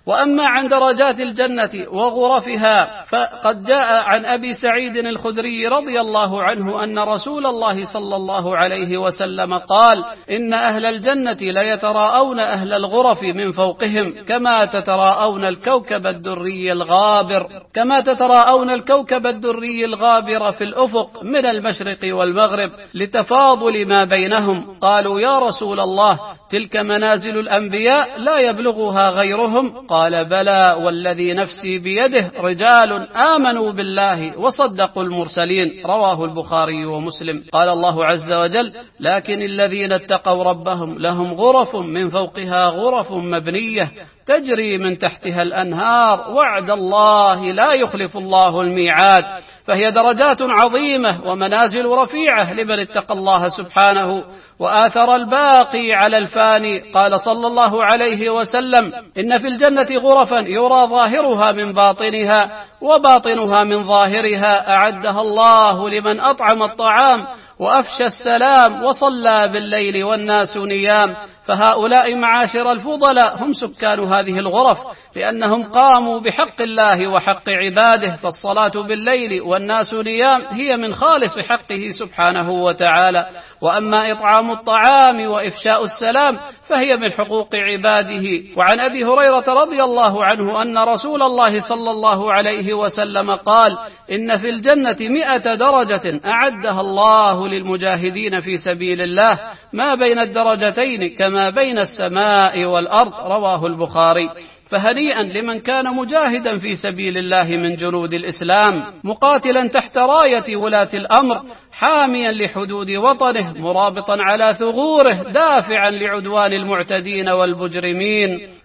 وأما عن درجات الجنة وغرفها فقد جاء عن أبي سعيد الخدري رضي الله عنه أن رسول الله صلى الله عليه وسلم قال: إن أهل الجنة ليتراءون أهل الغرف من فوقهم كما تتراءون الكوكب الدري الغابر في الأفق من المشرق والمغرب لتفاضل ما بينهم. قالوا: يا رسول الله، تلك منازل الأنبياء لا يبلغها غيرهم؟ قال: بلى والذي نفسي بيده، رجال آمنوا بالله وصدقوا المرسلين. رواه البخاري ومسلم. قال الله عز وجل: لكن الذين اتقوا ربهم لهم غرف من فوقها غرف مبنية تجري من تحتها الأنهار، وعد الله لا يخلف الله الميعاد. فهي درجات عظيمة ومنازل رفيعة لمن اتقى الله سبحانه وآثر الباقي على الفاني. قال صلى الله عليه وسلم: إن في الجنة غرفا يرى ظاهرها من باطنها وباطنها من ظاهرها، أعدها الله لمن أطعم الطعام وأفشى السلام وصلى بالليل والناس نيام. فهؤلاء معاشر الفضلاء هم سكان هذه الغرف، لأنهم قاموا بحق الله وحق عباده، فالصلاة بالليل والناس نيام هي من خالص حقه سبحانه وتعالى. وأما إطعام الطعام وإفشاء السلام فهي من حقوق عباده. وعن أبي هريرة رضي الله عنه أن رسول الله صلى الله عليه وسلم قال: إن في الجنة 100 درجة أعدها الله للمجاهدين في سبيل الله، ما بين الدرجتين كما بين السماء والأرض. رواه البخاري. فهنيئا لمن كان مجاهدا في سبيل الله من جنود الإسلام، مقاتلا تحت راية ولاة الأمر، حاميا لحدود وطنه، مرابطا على ثغوره، دافعا لعدوان المعتدين والمجرمين.